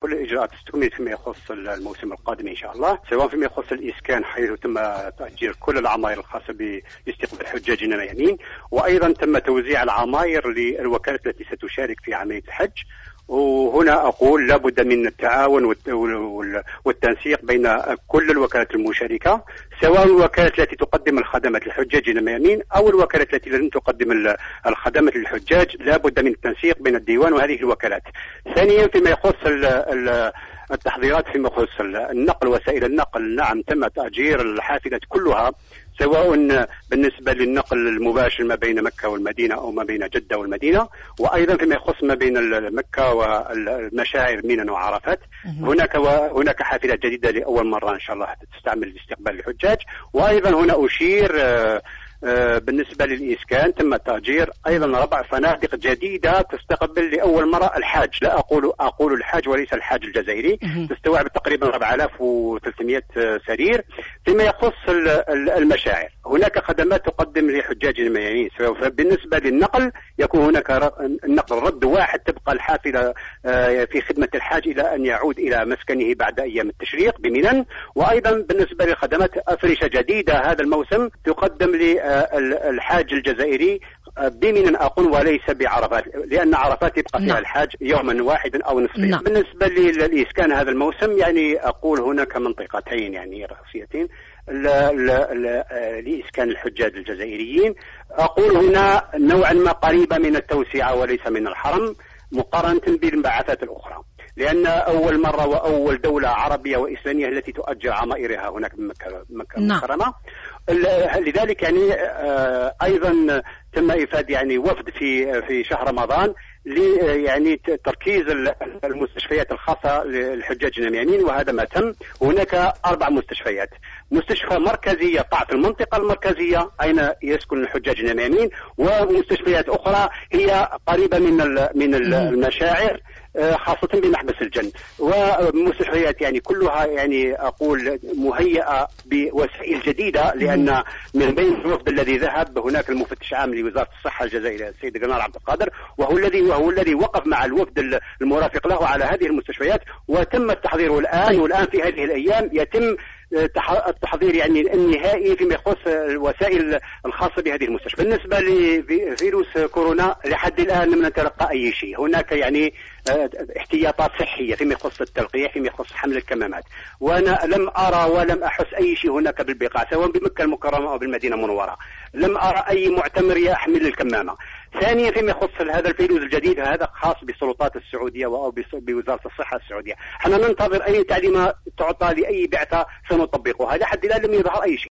كل الإجراءات استكملت فيما يخص الموسم القادم إن شاء الله، سواء فيما يخص الإسكان حيث تم تأجير كل العماير الخاصة باستقبال حجاجنا الميامين، وأيضا تم توزيع العماير للوكالات التي ستشارك في عملية الحج. وهنا أقول لابد من التعاون والتنسيق بين كل الوكالات المشاركة، سواء الوكالات التي تقدم الخدمات للحجاج الميامين أو الوكالات التي لن تقدم الخدمات للحجاج. لابد من التنسيق بين الديوان وهذه الوكالات. ثانيا فيما يخص التحضيرات فيما يخص النقل، وسائل النقل، نعم تم تأجير الحافلات كلها، سواء بالنسبة للنقل المباشر ما بين مكة والمدينة أو ما بين جدة والمدينة، وأيضا فيما يخص ما بين مكة والمشاعر منى وعرفات. هناك حافلات جديدة لأول مرة إن شاء الله تستعمل لاستقبال الحجاج. وأيضا هنا أشير بالنسبة للإسكان تم تأجير أيضا 4 فنادق جديدة تستقبل لأول مرة الحاج، لا أقول الحاج وليس الحاج الجزائري، تستوعب تقريبا 4300 سرير. فيما يخص المشاعر هناك خدمات تقدم لحجاج الميامين، بالنسبة للنقل يكون هناك النقل رد واحد، تبقى الحافلة في خدمة الحاج إلى أن يعود إلى مسكنه بعد أيام التشريق بمنى. وأيضا بالنسبة للخدمات أفرشة جديدة هذا الموسم تقدم للحاج الجزائري بمنى أقول وليس بعرفات، لأن عرفات يبقى فيها الحاج يوما واحدا أو نصفين. بالنسبة للإسكان هذا الموسم يعني أقول هناك منطقتين يعني رئيسيتين لإسكان الحجاج الجزائريين. أقول هنا نوعا ما قريبة من التوسعة وليس من الحرم مقارنة بالانبعاثات الأخرى، لأن أول مرة وأول دولة عربية وإسلامية التي تؤجر عمائرها هناك بمكة المكرمة. لذلك يعني أيضا تم إفادة يعني وفد في شهر رمضان يعني تركيز المستشفيات الخاصة للحجاج الميامين، وهذا ما تم. هناك 4 مستشفيات، مستشفى مركزي يقع في المنطقة المركزية أين يسكن الحجاج الميامين، ومستشفيات أخرى هي قريبة من المشاعر خاصة بمحبس الجن، ومستشفيات يعني كلها يعني أقول مهيئة بوسائل جديدة، لأن من بين الوفد الذي ذهب هناك المفتش العام لوزارة الصحة الجزائرية السيد جنرال عبد القادر، وهو الذي وقف مع الوفد المرافق له على هذه المستشفيات، وتم التحضير والآن في هذه الأيام يتم التحضير يعني النهائي فيما يخص الوسائل الخاصة بهذه المستشفى. بالنسبة لفيروس كورونا لحد الآن لم نتلقى أي شيء، هناك يعني احتياطات صحية فيما يخص التلقيح، فيما يخص حمل الكمامات، وأنا لم أرى ولم أحس أي شيء هناك بالبقاع سواء بمكة المكرمة أو بالمدينة المنورة، لم أرى أي معتمر يحمل الكمامة. ثانيا فيما يخص هذا الفيروس الجديد هذا خاص بالسلطات السعودية أو بوزارة الصحة السعودية، احنا ننتظر أي تعليمات تعطى لأي بعثة سنطبقها، لحد الآن لم يظهر أي شيء.